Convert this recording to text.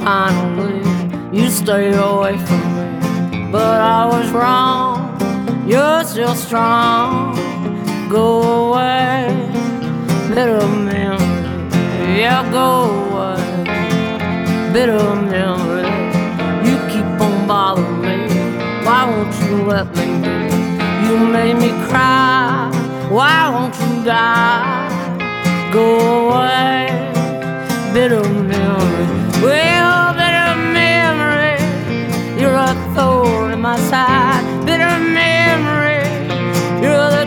finally you stay away from me. But I was wrong, you're still strong. Go away, bitter memory. Yeah, go away, bitter memory. You keep on bothering me. Why won't you let me be? You made me cry. Why won't you die? Go